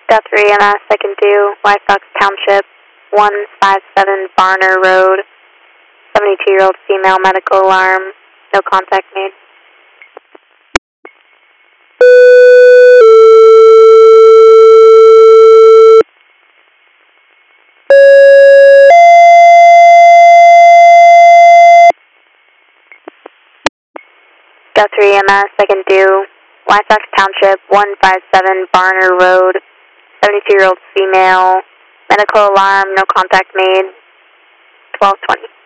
Guthrie EMS, I can do White Sox Township, 157 Barner Road, 72-year-old female, medical alarm, no contact made. Guthrie EMS, I can do White Sox Township, 157 Barner Road, 72-year-old female, medical alarm, no contact made, 1220.